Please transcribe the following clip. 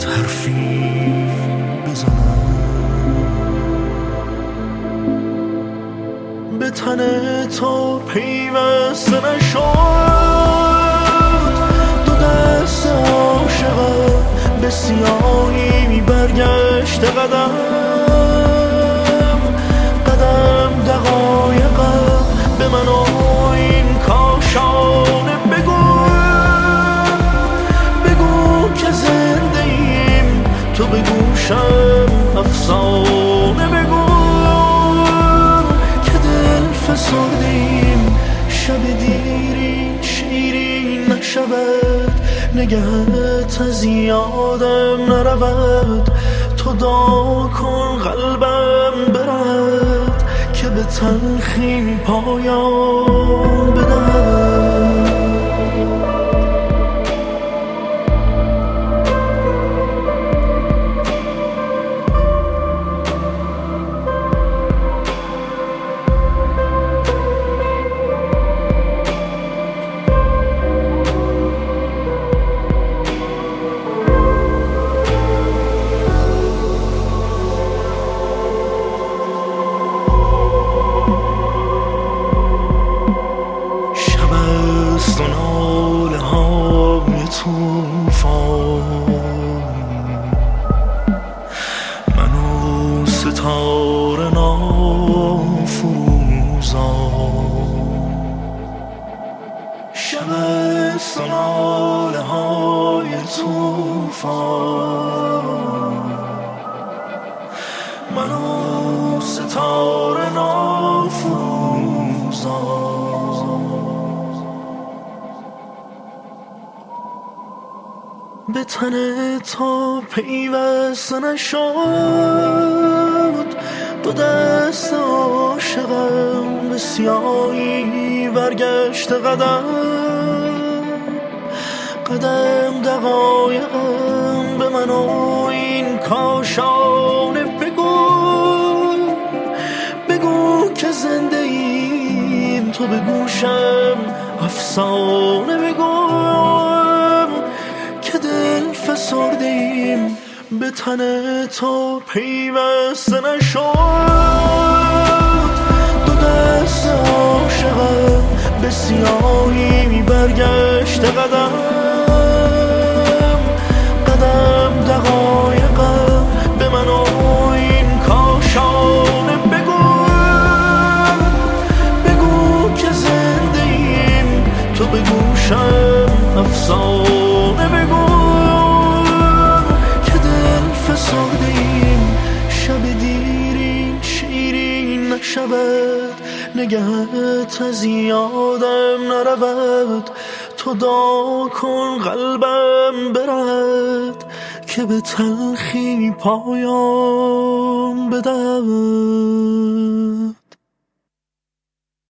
حرفی بزنم، به تن تو پیوسته نشد. دو دست عاشقم به سیاهی برگشت قدم قدم، دقایقم به من و این کاشانه بگو که زنده ایم، تو به گوشم افسانه بگو که دل فسردیم، شب دیرین شیرین نشود، نگهت از یادم نرود. تو دعا کن قلبم برد که به تلخی پایان بدهد. و ناله های توفان، من و ستاره نافروزان. شب است و ناله های توفان، من و ستاره نافروزان. به تن تو پیوسته نشد، دو دست عاشقم به سیاهی برگشت قدم قدم، دقایقم به من و این کاشانه بگو که زنده ایم، تو به گوشم افسانه بگو که دل فسرده ایم، به تن تو پیوسته نشد. دو دست عاشقم به سیاهی برگشت قدم قدم، دقایقم به من و این کاشانه بگو که زنده ایم، تو به گوشم افسانه بگو که دل فسرده ایم، شب دیرین شیرین نشود، نگهت از یادم نرود. تو دعا کن قلبم برد که به تلخی پایان بدهد.